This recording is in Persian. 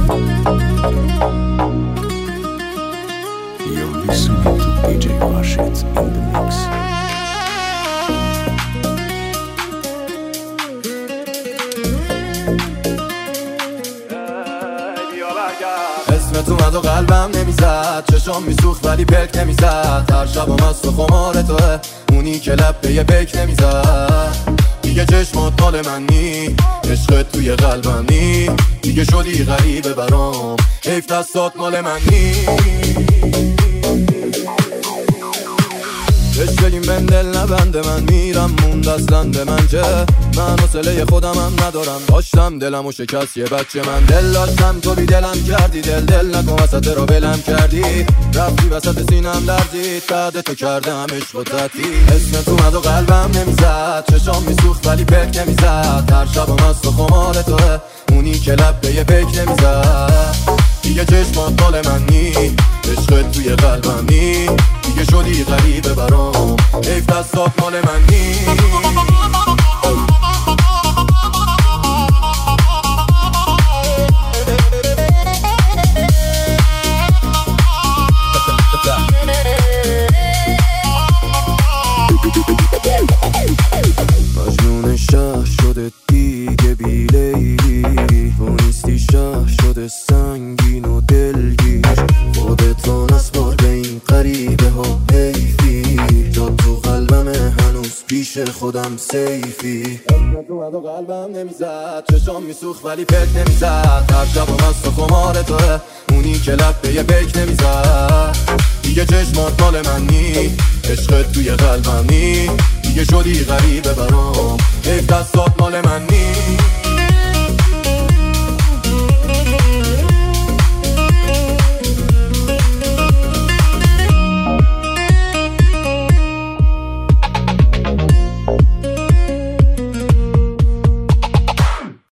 You're listening to DJ Rashid in the mix. اسمت اومد و قلبم نمیزد، چشم میسوخت ولی پلک نمیزد. هر شبم از تو خمار توه، اونی که لب به یه بک نمیزد. دیگه چشمات مال من نی، عشقت توی قلبم نی. دیگه شدی غریبه برام، حیف دستات مال من نی. بشکلیم بین دل نبنده، من میرم موند اصلا به من چه؟ من حوصله خودم هم ندارم، داشتم دلم و شکست یه بچه. من دل داشتم تو بی دلم کردی، دل نکن وسط رو بلم کردی. رفتی وسط سینم لرزید، بعد تو کردم عشق و تطیی. اسمت اومد و قلبم نمیزد، چشم میسوخت ولی پلک نمیزد. هر شبم از تو خمار توه، اونی که لب به یه پک نمیزد. دیگه چشمات مال من نی، عشقت توی قلبم نی. دیگه شدی غریبه برام، حیف دستات مال من نی. مجنون شهر شده دیگه بی لیلی، تو نیستی شهر شده سنگین و دلگیر. خودتو نسپار به این غریبه ها حیفی، جا تو قلبمه هنوز پیش خودم سیفی. اسمت اومد و قلبم نمیزد، چشم میسوخت ولی پلک نمیزد. هر شبم از تو خمار توه، اونی که لب به یه بک نمیزد. دیگه چشمات مال من نی، عشقت توی قلبم نی. دیگه شدی غریبه برام، حیف دستات مال من نی.